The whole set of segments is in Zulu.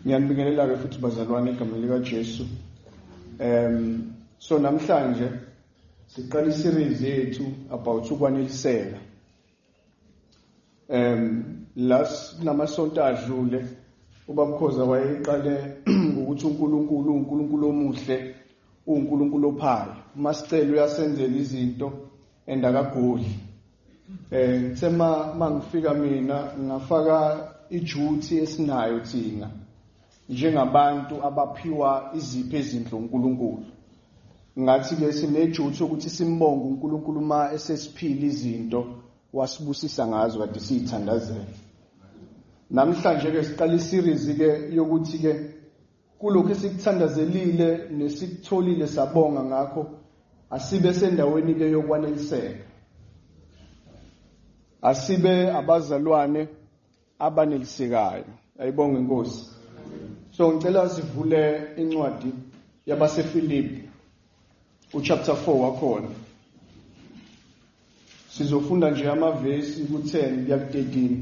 Ngiyanibingelela ke futhi bazalwane egameni lika Jesu. So namhlanje siqala iseries yethu about ukwaneliseka. Lamasonto adlule ubabukhoza wayeqale ukuthi uNkulunkulu omuhle, uNkulunkulu ophayo. Masicela uyasenzela izinto endakagoli. Sema mangifika mina ngafaka iduty esinayo thina njengabantu abaphiwa izipho ezinhle uNkulunkulu. Ngathi ke sineduty ukuthi simbonge uNkulunkulu ma esesiphila izinto wasibusisa ngazo kade siyithandazela. Namhlanje ke siqala iseries ke yokuthi ke kulokho esikuthandazelile nesikutholile sabonga ngakho asibe sendaweni ke yokwaneliseka. Asibe abazalwane abanelisekayo. Ayibonge Nkosi. So ngicela sivule incwadi yabaseFilipi uchapter 4 wakhona. Sizofunda nje amavesi ku10 kuya ku13.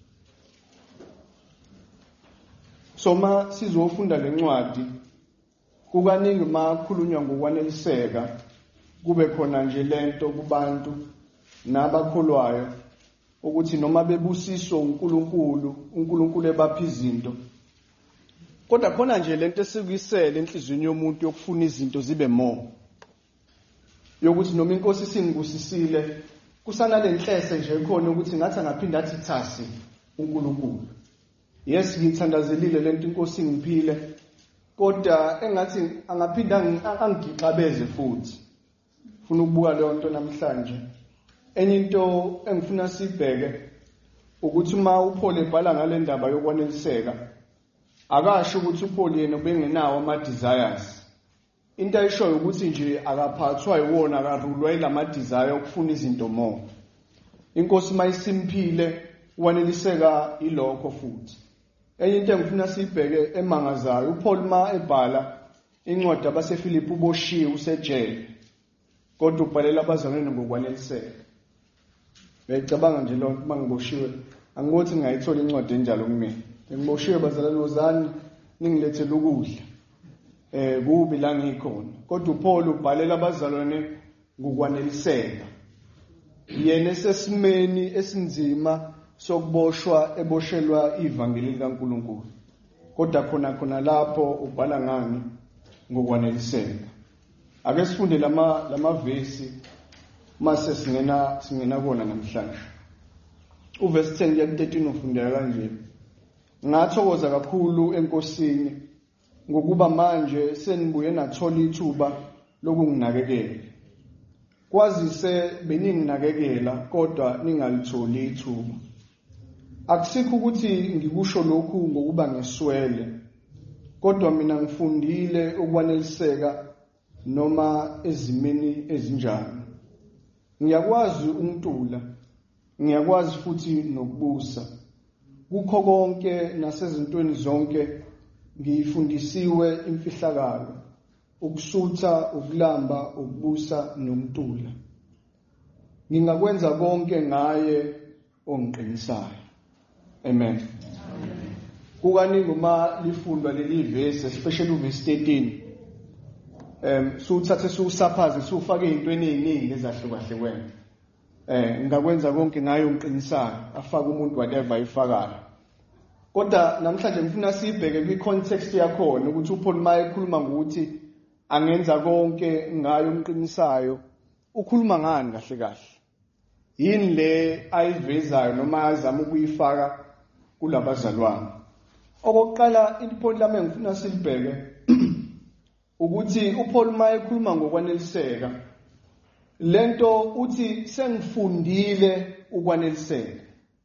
So ma sizofunda lencwadi kukaningi makhulunywa ngokwaneliseka kube khona nje lento kubantu nabakholwayo ukuthi noma bebusiswa uNkulunkulu ebapha izinto. Kodwa khona nje lento esikuyisela enhlizweni yomuntu yokufuna izinto zibe more. Yokuthi noma inkosi singibusisile kusana lenhlese nje khona ukuthi ngathi angaphinda athi thasi uNkulunkulu. Yes ngithandazelile lento inkosi ngiphile kodwa engathi angaphinda angigixabeze futhi. Ufuna ukubuka leyo nto namhlanje. Enye into engifuna sibheke ukuthi uma uPaul ebhala ngale ndaba yokwaneliseka akasho ukuthi uPaul yena bengenawo ama desires. Into ayishoyo ukuthi nje akaphathwa yiwona akarulwa ilama desire okufuna izinto more. Inkosi mayisimphile waneliseka ilokho futhi. Enye into engifuna sibheke emangazayo uPaul ma ebhala incwadi abaseFilipi uboshiwe usejele kodwa ubhalela abazalwane ngokwaneliseka. Ngicabanga nje lo mangiboshiwe angithi ngayithola incwadi enjalo kumina. Ngiboshiwe bazalwane wozani ningilethele ukudla. Kubi la ngikhona. Kodwa uPaul ubhalela abazalwane ngokwaneliseka. Yena esesimeni esinzima sokuboshwa eboshelwa ivangeli likaNkulunkulu. Kodwa khona lapho ubhala ngani ngokwaneliseka. Ake sifunde lamavesi mase singena kona namhlanje. Uverse 10 kuya 13 ufundeka kanje. Ngathokoza kakhulu enkosini ngokuba manje senibuye nathola ithuba lokunginakekela. Kwazise beninginakekela kodwa ningalitholi ithuba. Akusikho ukuthi ngikusho lokhu ngokuba ngeswele. Kodwa mina ngifundile ukwaneliseka noma ezimeni ezinjani. Ngiyakwazi ukuntula, ngiyakwazi futhi nokubusa. Kukho konke nasezintweni zonke ngiyifundisiwe imfihlakalo, ukusutha, ukulamba, ukubusa nokuntula. Ngingakwenza konke ngaye ongiqinisayo. Amen. Kukaningi uma lifundwa leli verse especially uverse 13 suthathe susaphaze sufake ezintweni eziningi ezahlukahlukene. Ngingakwenza konke ngaye ongiqinisayo afaka umuntu whatever ayifakayo. Kodwa namhlanje ngifuna sibheke kwi-context yakhona ukuthi uPaul ma ekhuluma ngokuthi angenza konke ngayo omqinisayo ukhuluma ngani kahle. Yini le ayivezayo noma azama ukuyifaka kulabazalwane. Okokuqala iPaul lami ngifuna silibheke ukuthi uPaul ma ekhuluma ngokwaneliseka lento uthi sengifundile ukwaneliseka.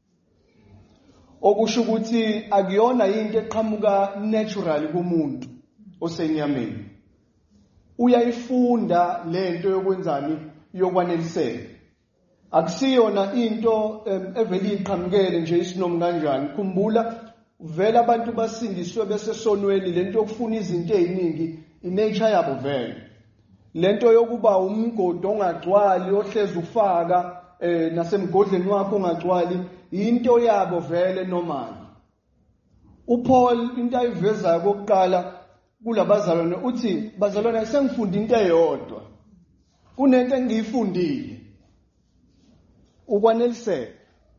Okusho ukuthi akuyona into eqhamuka naturally kumuntu osenyameni. Uyayifunda lento yokwenzani yokwaneliseka. Akusiyona into evele iqhamukele nje isinomi kanjani. Khumbula vele abantu basindiswe bese sonweni lento yokufuna izinto eziningi inature yabo vele. Lento yokuba umgodi ongagcwali ohlezi ufaka nasemgodleni wakho ongagcwali into yabo vele normal. uPaul into ayiveza kokuqala kulabazalwane uthi bazalwane sengifunde into eyodwa kunento engiyifundile ukwaneliseka.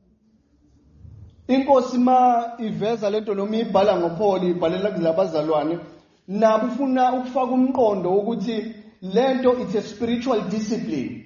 Inkosi ma iveza lento noma ibhala ngoPaul ibhalela kulabazalwane nabo ufuna ukufaka umqondo ukuthi lento it's a spiritual discipline.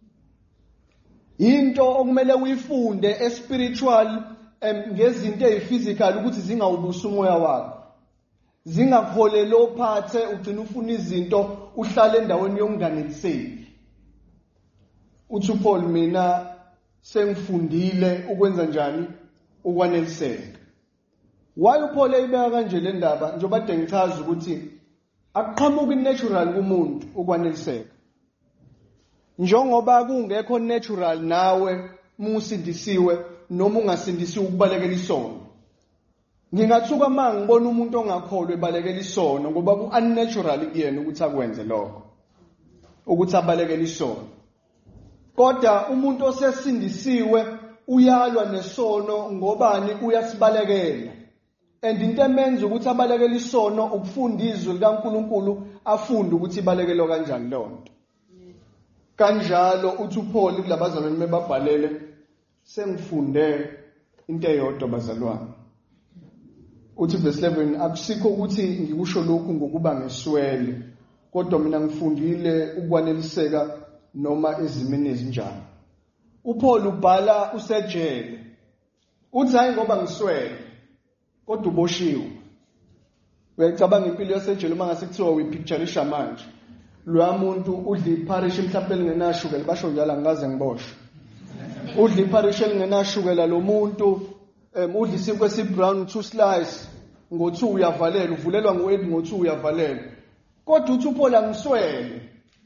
Into okumele uyifunde espiritual ngezinto eziphysical ukuthi zingawubusa umoya wakho. Zingakholele ophathe ugcina ufuna izinto uhlale endaweni yokunganeliseki. Uthi uPaul mina sengifundile ukwenza njani ukwaneliseka. Why uPaul eyibeka kanje le ndaba njengoba de ngichaza ukuthi akuqhamuki natural kumuntu ukwaneliseka. Njengoba kungekho natural nawe musindisiwe noma ungasindisiwe ukubalekela isono. Ngingathuka manje ngibona umuntu ongakholwe ebalekela isono ngoba ku-unnatural kuyena ukuthi akwenze lokho. Ukuthi abalekele isono. Kodwa umuntu osesindisiwe uyalwa nesono ngobani uyasibalekela. And into emenza ukuthi abalekele isono ukufunda izwi likaNkulunkulu afunde ukuthi ibalekelo kanjani lonto. Kanjalo uthi uPaul kulabazalwane mebabhalele sengifunde into eyodwa bazalwane. Uthi verse 11 akusikho ukuthi ngikusho lokhu ngokuba ngeswele kodwa mina ngifundile ukwaneliseka noma ezimeni ezinjani. uPaul ubhala usejele. Uthi hayi ngoba ngiswele kodwa uboshiwe. Uyacabanga impilo yasejele uma ngase kuthiwa uyipictureisha manje. Lo muntu udla iparish mhlawumbe lingenashukela basho njalo angaze ngiboshwe. Udla iparish lingenashukela lo muntu udla isinkwe esibrown 2 slice ngo2 uyavalela uvulelwa ngo8 ngo2 uyavalela. Kodwa uthi uPaul angiswele.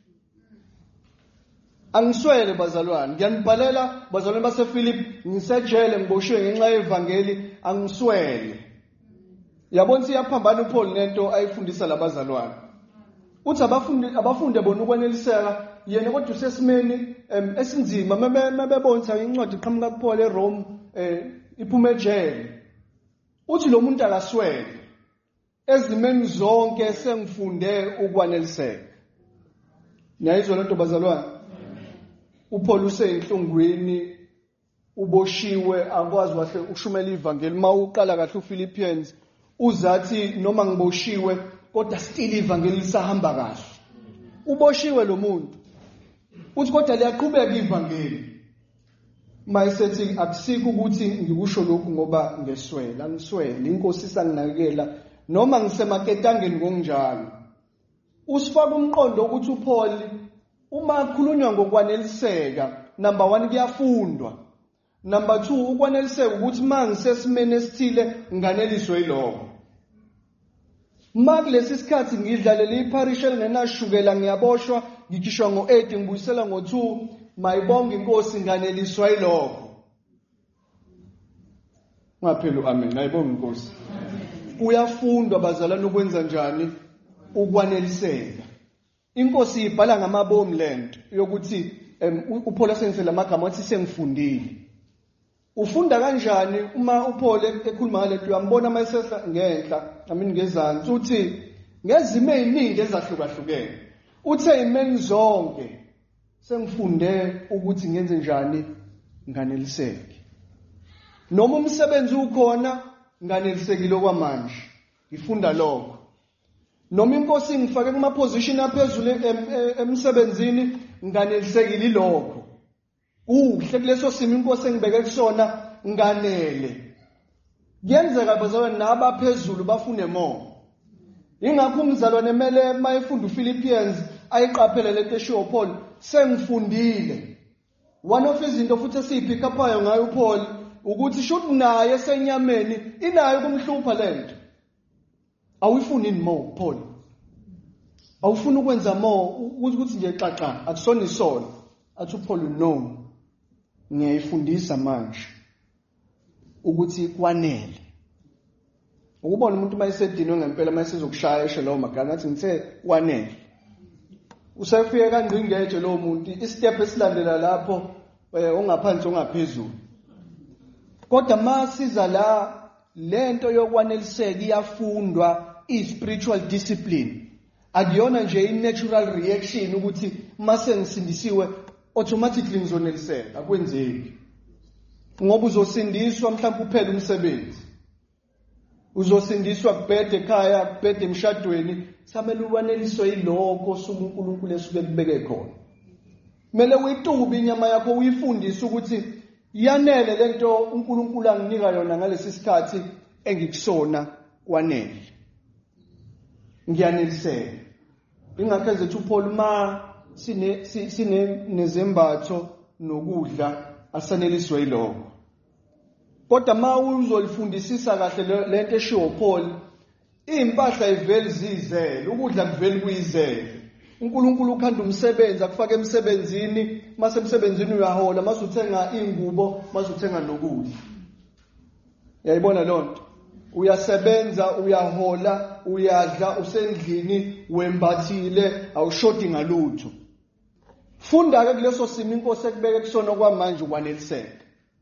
Angiswele bazalwane ngiyanibhalela bazalwane basePhilip ngisejele ngiboshiwe ngenxa yevangeli angiswele. Yabona siyaphambana uPaul nento ayifundisa labazalwane. Uthi abafunde bona ukwaneliseka yena kodwa usesimeni esinzima mebebona incwadi iqhamuka kuPaul eRome iphuma ejele. Uthi lo muntu akaswele ezimeni zonke sengifunde ukwaneliseka. Niyayizwa lento bazalwane? uPaul useyinhlungwini uboshiwe akwazi wahle ukushumela ivangeli mawuqala kahle uPhilippians uzathi noma ngiboshiwe kodwa still ivangeli lisahamba kahle. Uboshiwe lo muntu. Uthi kodwa liyaqhubeka ivangeli. Mayisethi akusikho ukuthi ngikusho lokhu ngoba ngeswele angiswele inkosi isanginakekela noma ngisemaketangeni ngokunjalo. Usifaka umqondo ukuthi uPaul uma kukhulunywa ngokwaneliseka number 1 kuyafundwa. Number 2 ukwaneliseka ukuthi mangisesimene esithile nganeliswe yiloko. Makulesi sikhathi ngidlalela iparish elingenashukela ngiyaboshwa ngikhishwa ngo8 ngibuyisela ngo2 mayibonga inkosi nganeliswa yiloko. Ngaphela amen ayibonga inkosi. Uyafundwa bazalwane ukwenza njani ukwaneliseka. Inkosi ibhala ngamabomu lento yokuthi uPaul asenzela amagama athi sengifundile. Ufunda kanjani uma uPaul ekhuluma ngalento uyambona mayesehla ngenhla nami ngezansi uthi ngezimo eziningi ezahlukahlukene. Uthe imeni zonke sengifunde ukuthi ngenze njani nganeliseke. Noma umsebenzi ukhona nganelisekile kwamanje. Ngifunda lokho. Noma inkosi ngifake kuma position aphezulu emsebenzini nganelisekile lokho. Kuhle kuleso simo inkosi engibeke kusona nganele. Kuyenzeka bazalwane nabaphezulu bafune more. Ingakho umzalwane emele mayifunda uPhilippians ayiqaphele lento eshiwo Paul sengifundile. One of izinto futhi esiyiphika phayo ngayo uPaul ukuthi should naye esenyameni inayo kumhlupha lento. Awufuni more Paul. Awufuni ukwenza more ukuthi nje xaxa akusona isono. Athi uPaul no. Ngiyayifundisa manje ukuthi kwanele. Ukubona umuntu mayisedinwe ngempela mayisezokushaya eshe lawo magama athi ngithe kwanele. Usefike kangqingeje lo muntu istep esilandela lapho ongaphansi ongaphezulu. Kodwa masiza la lento yokwaneliseka iyafundwa, i-spiritual discipline. Akuyona nje i-natural reaction ukuthi mase ngisindisiwe automatically ngizoneliseka. Akwenzeki. Ngoba uzosindiswa mhlawumbe uphele umsebenzi. Uzosindiswa kubhede ekhaya, kubhede emshadweni, samele uwaneliswe yiloko suku uNkulunkulu esuke kubeke khona. Kumele uyitube inyama yakho uyifundise ukuthi yanele lento uNkulunkulu anginika yona ngalesi sikhathi engikusona kwanele. Ngiyaneliseka. Ingakho ezethu uPaul ma sine nezembatho nokudla asaneliswe yiloko. Kodwa ma uzolifundisisa kahle lento eshiwo Paul, impahla iveli zizele, ukudla kuveli kuyizele. uNkulunkulu ukhanda umsebenzi akufake emsebenzini, mase emsebenzini uyahola, mase uthenga ingubo, mase uthenga nokudla. Yayibona lonto? Uyasebenza, uyahola, uyadla, usendlini, wembathile, awushodi ngalutho. Funda ke kuleso simo inkosi ekubeke kusona kwamanje ukwaneliseka.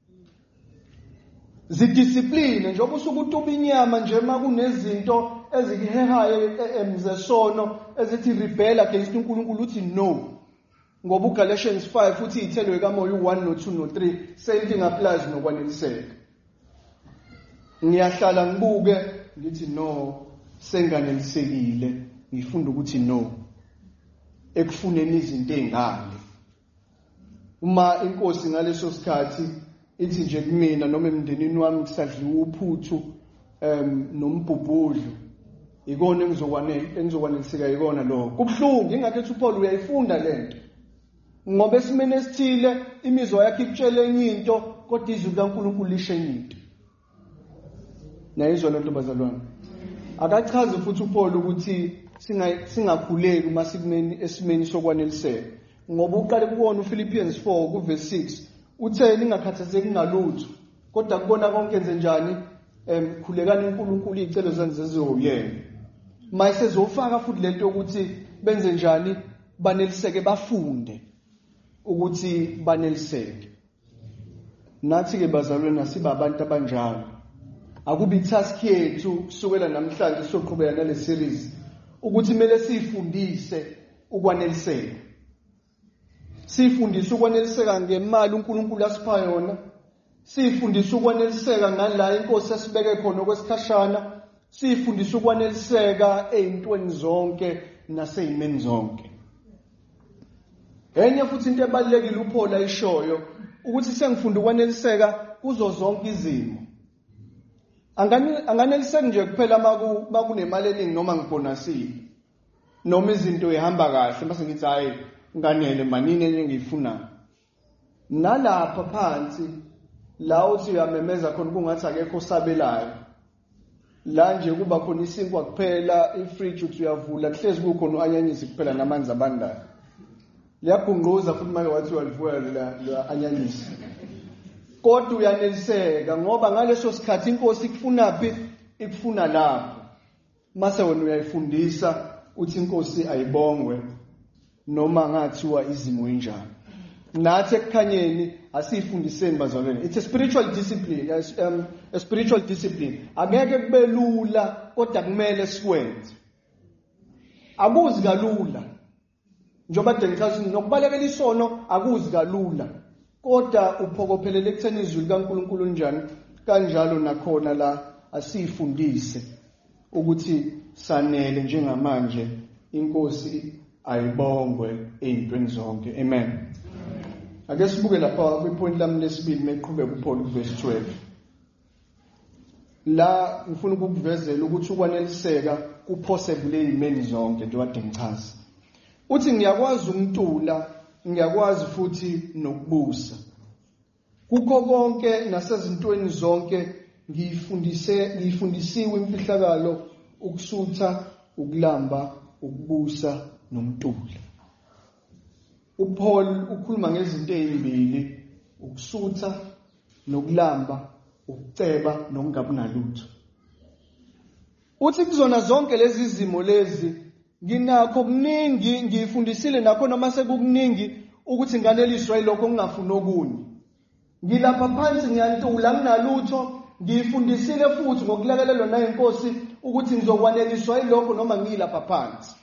Zidiscipline njengoba usuku utuba inyama nje makunezinto ezikuhehayo emzesono ezithi rebel against uNkulunkulu uthi no. Ngoba uGalatians 5 uthi ithelwe kamoya u1 no2 no3 same thing applies nokwaneliseka. Ngiyahlala ngibuke ngithi no, senganelisekile, ngifunda ukuthi no ekufuneni izinto ezingale. Uma inkosi ngaleso sikhathi ithi nje kumina noma emndenini wami kusadliwa uphuthu nombhubhudlu, ikona engizokwaneliseka ikona lo. Kubhlungu ingakhethi uPaul uyayifunda lento. Ngoba esimene esithile imizwa yakhe ikutshela enye into kodwa izwi likaNkulunkulu lisho enye into. Nayizwa lento bazalwane. Akachaze futhi uPaul ukuthi singakhuleki uma sikumeni esimeni sokwaneliseka. Ngoba uqale kubona uPhilippians 4 kuverse 6 uthe ningakhathazeki ngalutho kodwa kubona konke enze njani khulekani uNkulunkulu izicelo zenu zeziyena. Mayise zofaka futhi lento ukuthi benze njani baneliseke bafunde ukuthi baneliseke. Nathi ke bazalwane nasiba abantu abanjalo. Akubi task yethu kusukela namhlanje soqhubeka nale series ukuthi kumele sifundise ukwaneliseka. Sifundise ukwaneliseka ngemali uNkulunkulu asipha yona. Sifundise ukwaneliseka ngala inkosi esibeke khona okwesikhashana. Sifundise ukwaneliseka ezintweni zonke nasezimeni zonke. Enye futhi into ebalekile uPaul ayishoyo ukuthi sengifunda ukwaneliseka kuzo zonke izimo. Anganeliseki nje kuphela makunemali eningi noma ngibonasile. Noma izinto ehamba kahle mase ngithi hayi nganele manini engiyifuna. Nalapha phansi la uthi uyamemeza khona kungathi akekho sabelayo. La nje kuba khona isinkwa kuphela, ifridge uthi uyavula kuhlezi kukhona uanyanyisi kuphela namanzi abandayo. Liyabhunquza futhi manje wathi uyalivuya la anyanyisi. Kodwa uyaneliseka ngoba ngaleso sikhathi inkosi ikufunaphi ikufuna lapho. Mase wena uyayifundisa uthi inkosi ayibongwe noma ngathiwa izimo enjani. Nathi ekukhanyeni asifundiseni bazalwane. It's a spiritual discipline, a spiritual discipline. Angeke kube lula kodwa kumele sikwenze. Akuzi kalula. Njoba dengichazi nokubalekela isono akuzi kalula. Kodwa uphokophelele ekutheni izwi likaNkulunkulu njani kanjalo nakhona la asifundise ukuthi sanele njengamanje inkosi ayibongwe ezintweni zonke. Amen. Ake sibuke lapha kwipoint lami lesibili meqhubeka uPaul kuverse 12. La ngifuna ukukuvezela ukuthi ukwaneliseka kupossible ezimeni zonke njengoba ngichaza. Uthi ngiyakwazi umntula, ngiyakwazi futhi nokubusa. Kukho konke nasezintweni zonke ngiyifundisiwe imfihlakalo, ukusutha, ukulamba, ukubusa nomntula. uPaul ukhuluma ngezinto ezimbili, ukusutha nokulamba, ukuceba nokungabi nalutho. Uthi kuzona zonke lezi zimo lezi nginakho kuningi ngifundisile nakho noma sekukuningi ukuthi nganeliswa yilokho ngingafuni okunye. Ngilapha phansi ngiyantula nginalutho, ngifundisile futhi ngokulekelelwa na inkosi ukuthi ngizokwaneliswa yilokho noma ngilapha phansi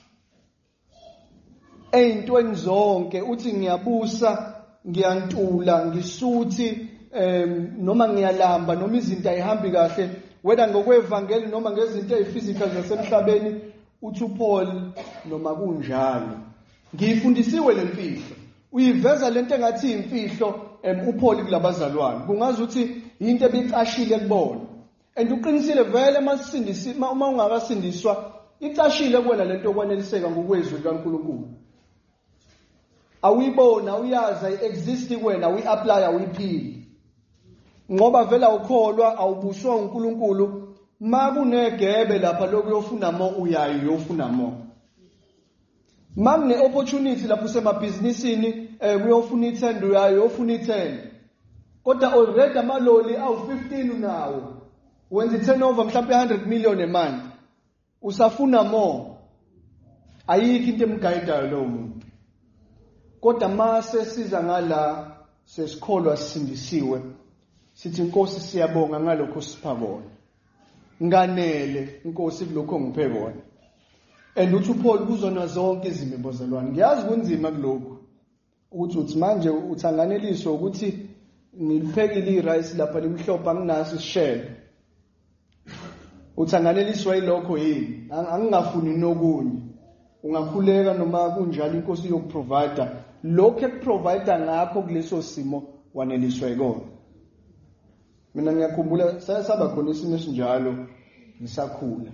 eyintweni zonke uthi ngiyabusa ngiyantula ngisuthi noma ngiyalamba noma izinto ayihambi kahle whether ngokwevangeli noma ngezinto eziphysical zasemhlabeni uthi uPaul noma kunjalo ngifundisiwe lemfihlo uyiveza lento engathi imfihlo uPaul kulabazalwane kungazi ukuthi into ebicashile kubona and uqinisile vele masindisi uma ungakasindiswa icashile kuwena lento okwaneliseka ngokwezwi likaNkulunkulu awuyibona uyazi exist kuwena uyiapply uyiphili ngoba vele awukholwa awubuswa uNkulunkulu makunegebe lapha lokuyofuna mo uyayi uyofuna mo Magne opportunity lapho semabhizinisini uyofuna i10 uyayo uyofuna i10 kodwa already amaloli awu15 unawo wenza i-turnover mhlawumbe 100 million a month usafuna more ayikho into emguidayo lo muntu kodwa mase siza ngala sesikholwa sisindisiwe sithi inkosi siyabonga ngalokho sipha kona nganele inkosi kulokho ngiphe kona and uthi uPaul kuzona zonke izimbo zalwane ngiyazi kunzima kulokho ukuthi uthi manje uthanganeliswa ukuthi niliphekile irice lapha limhlophe anginaso isishelo uthanganeliswa yilokho yini angingafuni nokunye ungakhuleka noma kunjalo inkosi yokuprovide lokho ekuprovide ngakho kuleso simo waneliswa yikona mina ngiyakhumbula saba khona isimo esinjalo ngisakhula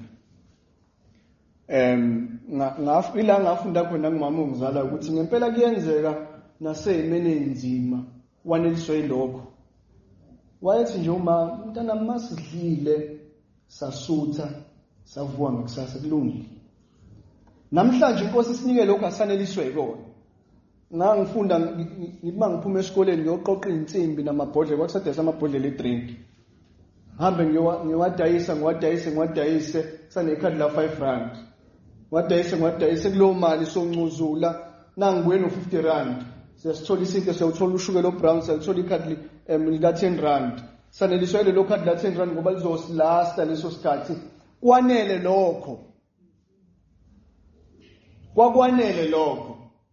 ila ngafunda khona ngumama ongizala ukuthi ngempela kuyenzeka naseyimene enzima waneliswa yilokho wayethi nje uma mntana masidlile sasutha savuka ngekusasa kulungile namhlanje inkosi isinike lokho asaneliswe yikona ngangifunda ngima ngiphuma esikoleni ngiyoqoqa insimbi namabhodlela kwakusadayisa amabhodlela edrink hambe ngiwadayise sanekhadi la 5 rand ngiwadayise kulo mali soncuzula nangibuye no50 rand siyasithola isinto siyawuthola ushukela obrown siyalithola ikhadi lika 10 rand saneliswa lelo khadi la 10 rand ngoba lizosilasta leso sikhathi kwanele lokho kwakwanele lokho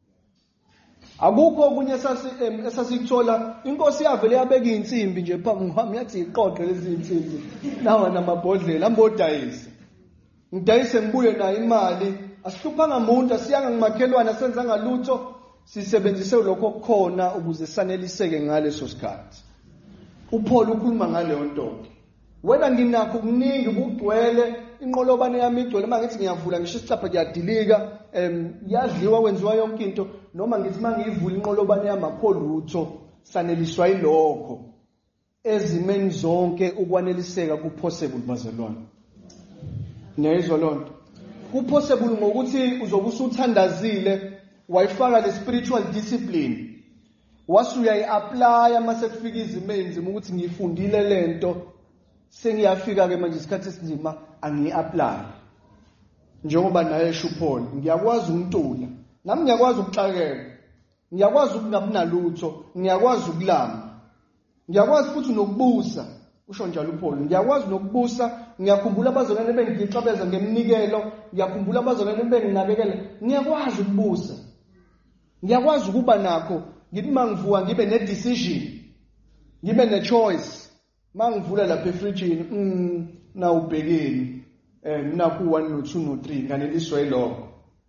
akukho okunye esasikuthola inkosi yavele yabeka insimbi nje phambi kwami yathi iqoqe lezi insimbi nawa namabhodlela ambodayise ngidayise ngibuye nayo imali asihluphanga umuntu asiyanga ngimakhelwana senza ngalutho sisebenzise lokho khona ukuze saneliseke ngaleso sikhathi uPaul ukhuluma ngale nto wena nginakho kuningi ukugcwele inqolobane yami igcwele mangithi ngiyavula ngisho isicapha kuyadilika yadliwa wenziwa yonke into noma ngithi mangivula inqolobane yami akholutho saneliswa yilokho ezimeni zonke ukwaneliseka kupossible bazalwane neyizwa lonto kupossible ngokuthi uzobe usuthandazile wayifaka le spiritual discipline wasuyayi-apply mase kufika izimeni nzima ukuthi ngifundile lento sengiyafika ke manje isikhathi esinzima angi-apply njengoba naye esho uPaul ngiyakwazi ukuntula nami ngiyakwazi ukuxakeka ngiyakwazi ukungabinalutho ngiyakwazi ukulamba ngiyakwazi futhi nokubusa usho njalo uPaul ngiyakwazi nokubusa ngiyakhumbula abazalwane bengixabeza ngeminikelo ngiyakhumbula abazalwane benginakekela ngiyakwazi ukubusa ngiyakwazi ukuba nakho ngithi mangivuka ngibe ne-decision ngibe ne-choice mangivula lapha efrijini na ubhekeni naku 1 no 2 no 3 nganeliswa yilokho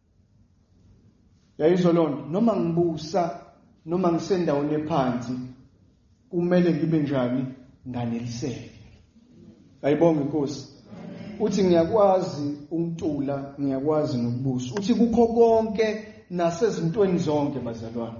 yayizwa lonto noma ngibusa noma ngisendaweni ephansi kumele ngibe njani nganeliseke ayibonge inkosi uthi ngiyakwazi ukuntula ngiyakwazi nokubusa uthi kukho konke nasezintweni zonke bazalwane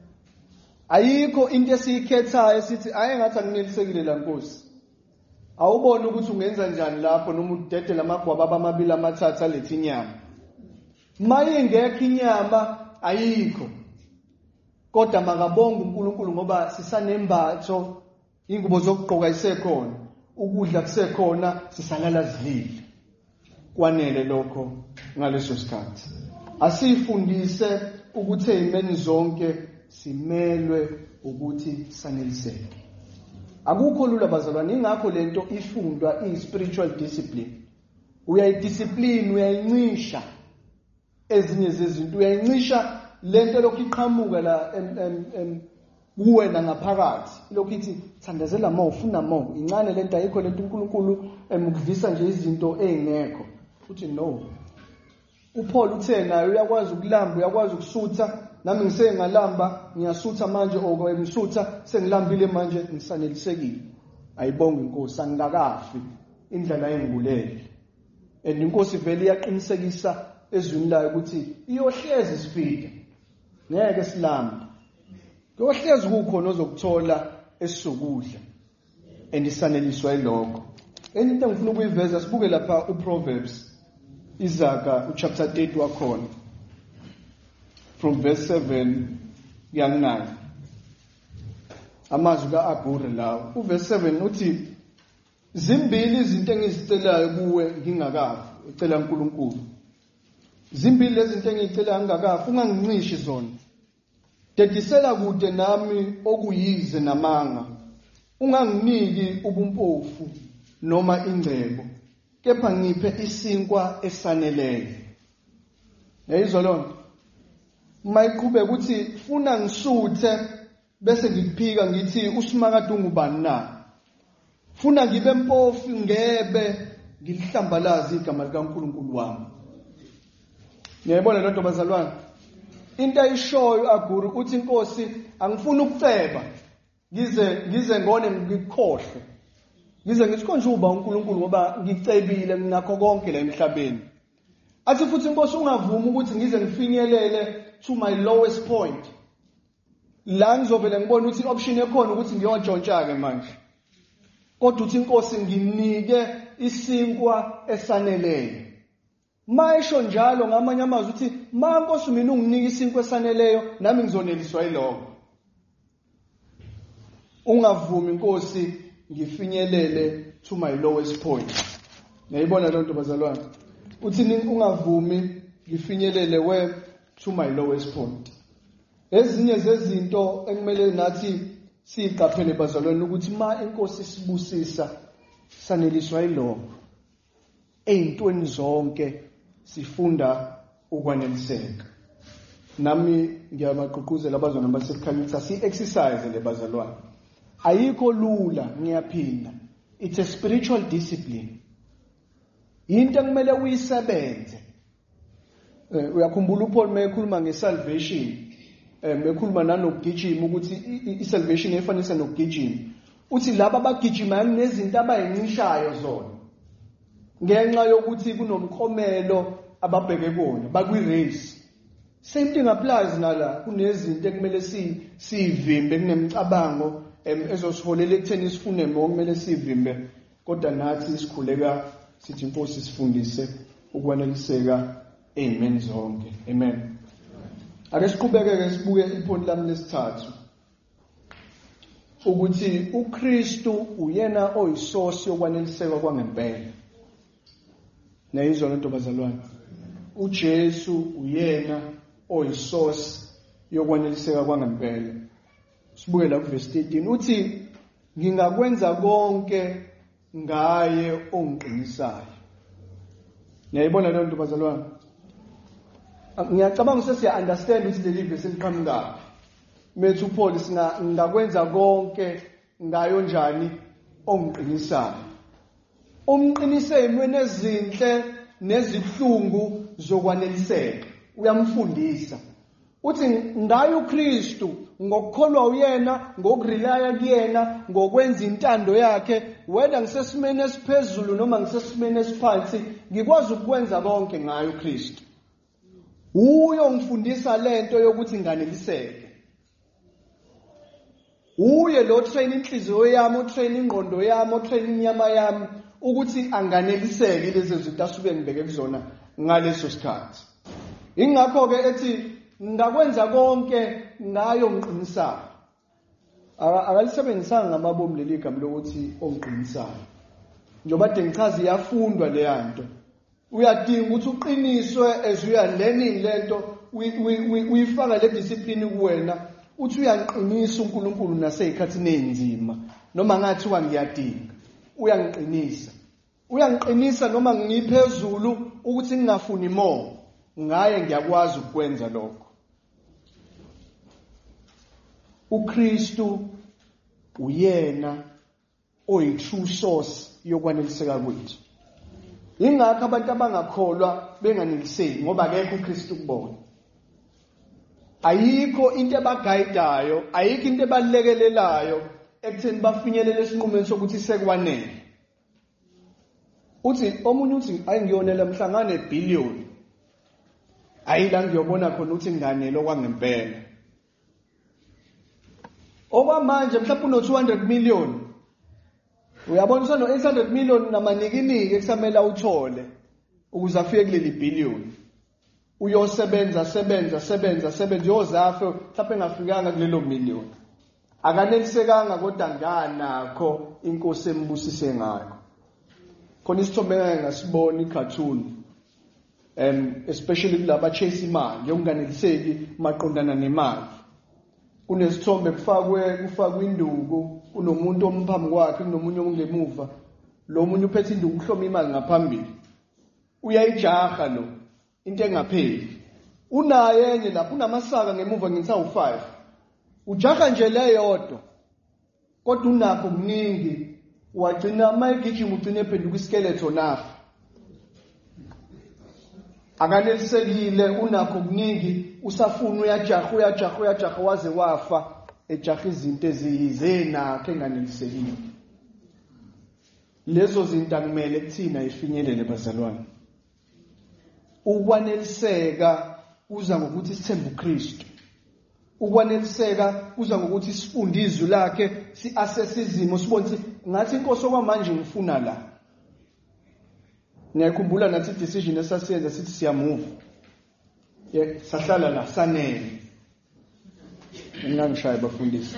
ayikho into esiyikhethayo sithi ayengathi anginelisekile la Nkosi awubone ukuthi ungenza njani lapho noma udedela amagwaba amabili amathathu alethe inyama mayingekho inyama ayikho kodwa makabonga uNkulunkulu ngoba sisanembatho ingubo zokugqoka isekhona ukudla kusekhona sisalala zidlile kwanele lokho ngaleso sikhathi asifundise ukuthi ezimeni zonke simelwe ukuthi saneliseke Akukho lula bazalwane, ingakho lento ifundwa i-spiritual discipline. Uyayidiscipline, uyayincisha ezinye zezinto, uyayincisha lento lokhu iqhamuka la kuwena ngaphakathi. Lokhu ithi thandazela more, ufuna more. Incane lento ayikho lento uNkulunkulu ukuvisa nje izinto ezingekho. Uthi no. uPaul uthe naye uyakwazi ukulamba, uyakwazi ukusutha. Nami ngisengalamba, ngiyasutha manje ngisutha, sengilambile manje ngisanelisekile. Ayibonge inkosi, angikafi indlela engibulele. And inkosi vele iyaqinisekisa ezwini layo ukuthi iyohlezi isifike. Ngeke silambe. Kuyohlezi kukhona ozokuthola esizokudla. And isaneliswa yilokho. Enye into engifuna ukuyiveza sibuke lapha uProverbs Izaga chapter 8 wakhona. From verse 7 kuya 9. Amazwi kaAguri lawo. Uverse 7 uthi zimbili izinto engizicelayo kuwe ngingakafi, ecela uNkulunkulu. Zimbili lezi zinto engizicela ngingakafi, unganginqishi zona. Dedisela kude nami okuyize namanga. Unganginiki ubumpofu noma ingcebo. Kepha ngiphe isinkwa esaneleyo. Yayizwa lonto. Mayiqhubeka ukuthi funa ngisuthe bese ngikuphika ngithi uSimakade ungubani na? Funa ngibe mpofu ngebe ngilihlambalazi igama likaNkulunkulu wami. Ngiyabona lonto bazalwane. Into ayishoyo Aguri uthi inkosi angifuni ukuceba ngize ngone ngikhohle. Ngize ngithi konje uba uNkulunkulu ngoba ngicebile nginakho konke la emhlabeni. Athi futhi inkosi ungavumi ukuthi ngize ngifinyelele to my lowest point. La ngizovela ngibona ukuthi option ekhona ukuthi ngiyotshontsha ke manje. Kodwa uthi inkosi nginike isinkwa esaneleyo. Mayisho njalo ngamanye amazwi uthi ma inkosi mina unginike isinkwa esaneleyo nami ngizoneliswa yiloko. Ungavumi inkosi ngifinyelele to my lowest point. Ngiyibona lonto bazalwane. Uthi ungavumi ngifinyelele to my lowest point. Ezinye zezinto ekumele nathi siqaphele bazalwane ukuthi ma inkosi sibusisa saneliswa yiloko. Ezintweni zonke sifunda ukwaneliseka. Nami ngiyabagqugquzela abazalwane basekhanyisa si exercise le bazalwane. Ayikho lula ngiyaphinda. It's a spiritual discipline. Into kumele uyisebenze. Uyakhumbula uPaul mekhuluma ngesalvation. Mekhuluma nanokugijima ukuthi isalvation efanisa nokugijima. Uthi laba abagijima nezinto abayincishayo zona. Ngenxa yokuthi kunomkhomelo ababheke kuona, bakwi race. Same thing applies nala kunezinto ekumele sivimbe kunemicabango ezosiholela ekutheni sifune kumele sivimbe. Kodwa nathi sikhuleka sithi inkosi sifundise ukwaneliseka amen zonke. Amen. Ake siqhubeke sibuke iphoni lami lesithathu. Ukuthi uKristu uyena oyisosi yokwaneliseka kwangempela. Nayizwa lonto bazalwane. uJesu uyena oyisosi yokwaneliseka kwangempela. Sibuke la kuverse 13 uthi ngingakwenza konke ngaye ongiqinisayo. Ngiyayibona lonto bazalwane. Ngiyacabanga ukuthi siya understand ukuthi leli verse liqhamuka. Methu Paul ngingakwenza konke ngayo njani ongiqinisayo. Umqinise emweni ezinhle nezibhlungu zokwaneliseka. Uyamfundisa. Uthi ngayo uKristu ngokukholwa uyena, ngokurelaya kuyena, ngokwenza intando yakhe, whether ngisesimene esiphezulu noma ngisesimene esiphansi, ngikwazi ukwenza konke ngayo uKristu. Uyo ngifundisa lento yokuthi nganeliseke. Uye lo train inhliziyo yami, utrain ingqondo yami, utrain inyama yami ukuthi anganeliseke lezi zinto asuke ngibeke kuzona ngaleso sikhathi. Ingakho ke ethi ngakwenza konke ngayo ngiqinisayo. Akalisebenzisanga ngamabomu leli gama lokuthi ongiqinisayo. Njoba de ngichaza iyafundwa le yanto. Uyadinga ukuthi uqiniswe as you are learning lento uyifaka le discipline kuwena uthi uyanqinisa uNkulunkulu nasezikhathini ezinzima noma ngathiwa ngiyadinga uyangiqinisa noma ngiphezulu ukuthi ngingafuni more ngaye ngiyakwazi ukwenza lokho. uKristu uyena oyi true source yokwaneliseka kwethu. Ingakho abantu abangakholwa benganeliseki ngoba akekho uKristu kubona. Ayikho into ebaguidayo, ayikho into ebalekelelayo ekutheni bafinyelele esinqumeni sokuthi sekwanele. Omunye uthi ayingiyonela mhlangane billion. Ayila ngiyobona khona ukuthi nganele okwangempela. Okwamanje mhlawumbe uno 200 million. Uyabona usano 800 million namanikiniki ekusamela uthole ukuze afike kuleli billion. Uyosebenza yozafe mhlawumbe engafikanga kulelo million. Akanelisekanga kodwa nganakho inkosi embusise ngayo. Khona isithombe engasibona icartoon especially kulaba chase imali yokunganeliseki maqondana nemali. Kunesithombe kufakwe induku, kunomuntu omphambi kwakhe, kunomunye ongemuva. Lo munye uphethe induku uhloma imali ngaphambili. Uyayijaha lo, into engapheli. Unaye enye lapho unamasaka ngemuva nginsa u5. Ujaha nje leyodwa. Kodwa unakho kuningi, wagcina mayigijima ugcine ephenduka iskeleton nafa. Akanelisekile unakho kuningi, usafuna uyajaha waze wafa, ejaha izinto ezizenakho enganelisekile. Lezo zinto akumele kuthina ifinyelele bazalwane. Ukwaneliseka uza ngokuthi sithembe uKristu. Ukwaneliseka kuza ngokuthi sifunde izwi lakhe, si-assess izimo, sibone ukuthi ngathi inkosi okwamanje ngifuna la. Ngiyakhumbula nathi decision esasiyenza sithi siyamove. Sahlala la sanele. Ngangishaya bafundisi.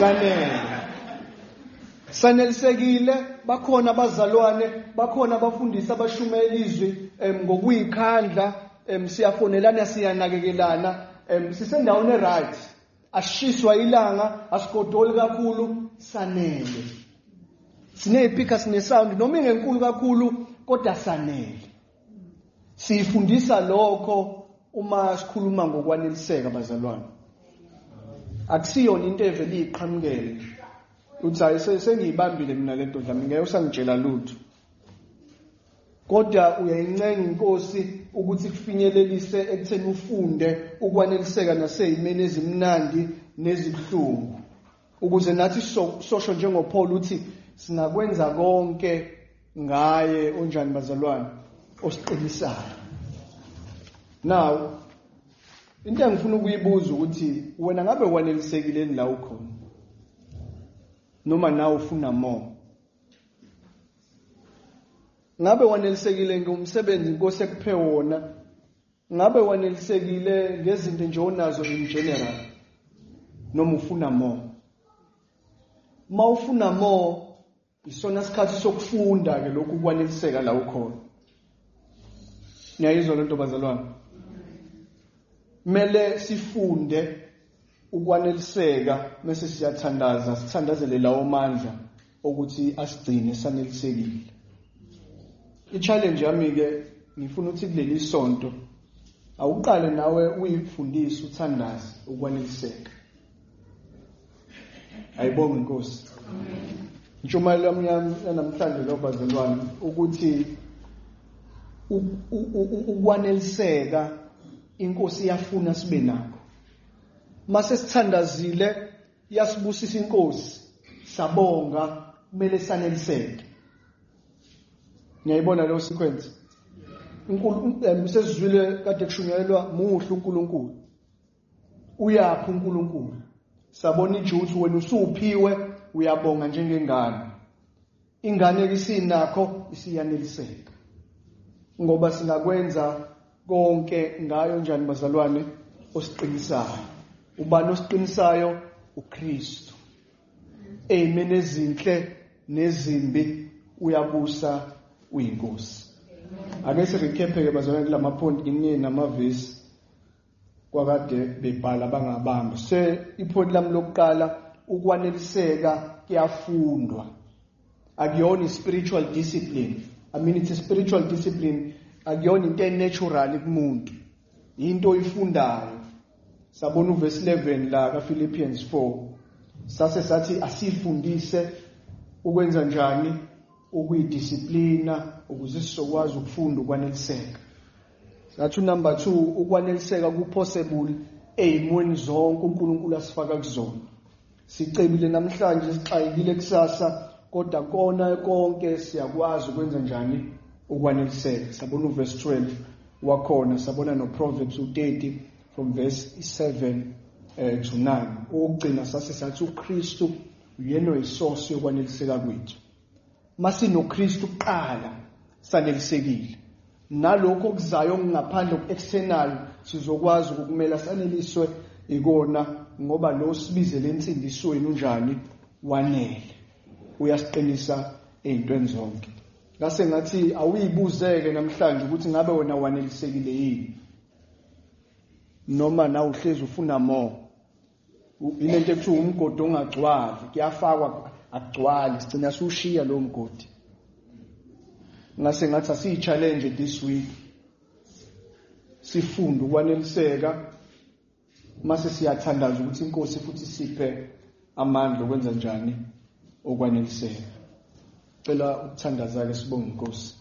Sanelisekile, bakhona abazalwane, bakhona abafundisi abashumela izwi ngokuyikhandla, siyafonelana siyanakekelana, sisendaweni right. Ashiswa ilanga, asigodoli kakhulu, sanele. Sineyipika sine sound noma ingenkulu kakhulu kodwa sanele. Sifundisa lokho uma sikhuluma ngokwaneliseka bazalwane. Akusiyona into evele iqhamukele. Uthi hayi sengiyibambile mina lento dlami ngeke usangitshela lutho. Kodwa uyayincenga inkosi ukuthi kufinyelelise ekutheni ufunde ukwaneliseka nasezimene ezimnandi nezibhlungu. Ukuze nathi sosho njengoPaul uthi singakwenza konke ngaye onjani bazalwane osiqinisayo. Now into engifuna ukuyibuza ukuthi wena ngabe wanelisekile la ukhona noma nawe ufuna more? Ngabe wanelisekile ngomsebenzi inkosi ekuphe wona? Ngabe wanelisekile ngezinto nje onazo in general noma ufuna more? Mawufuna more isona sikhathi sokufunda ke lokhu kwaneliseka la ukhona. Niyayizwa lento bazalwane? Mele sifunde ukwaneliseka bese siyathandaza, sithandazele lawo mandla ukuthi asigcine sanelisekile. I-challenge yami ke ngifuna ukuthi kuleli sonto awuqale nawe uyifundise uthandaze ukwaneliseka. Ayibonge inkosi. Ntshumayelo yami namhlanje lo bazalwane ukuthi ukwaneliseka inkosi iyafuna sibe nakho. Mase sithandazile yasibusisa inkosi sabonga kumele saneliseke. Ngiyayibona lo sequence. Sesizwile kade kushunyayelwa muhle uNkulunkulu. Uyaphi uNkulunkulu? Sabona ijuthi wena usuphiwe uyabonga njengengane. Ingane esinakho isiyaneliseka. Ngoba singakwenza konke ngayo njani bazalwane osiqinisayo. Ubani osiqinisayo? uKristu. Amen. Ezinhle nezimbi uyabusa uyinkosi. Ake sirecaphe bazalwane kulama point inye namavesi kwakade bebhala bangabamba. Iphoni lami lokuqala ukwaneliseka kuyafundwa. Akuyona spiritual discipline. I mean, it's a spiritual discipline. Akuyona into natural kumuntu. Into oyifundayo. Sabona uverse 11 la kaPhilippians 4. Sase sathi asifundise ukwenza njani ukuyidisciplina ukuze sizokwazi ukufunda ukwaneliseka. Sathi number 2 ukwaneliseka kupossible ezimweni zonke uNkulunkulu asifaka kuzona. Sicebile namhlanje sixayekile kusasa kodwa kona konke siyakwazi ukwenza njani ukwaneliseka. Sabona uverse 12 wakhona, sabona no Proverbs 30 from verse 7 to 9. Ukugcina sase sathi uKristu uyena oyisource yokwaneliseka kwethu. Masino Kristu kuqala sanelisekile. Nalokho okuzayo ngaphandle ku-external sizokwazi ukumela saneliswe ikona ngoba lo sibizele insindisweni unjani wanele. Uyasiqinisa ezintweni zonke. Ngase ngathi awuyibuzeke namhlanje ukuthi ngabe wena wanelisekile yini. Noma na uhlezi ufuna more. Ilento ekuthiwa umgodi ongagcwali kuyafakwa akugcwali sigcina sushiya lo mgodi. Ngase ngathi asiyi-challenge this week. Sifunde ukwaneliseka mase siyathandaza ukuthi inkosi futhi siphe amandla okwenza njani okwaneliseka. Cela ukuthandaza ke sibonge inkosi.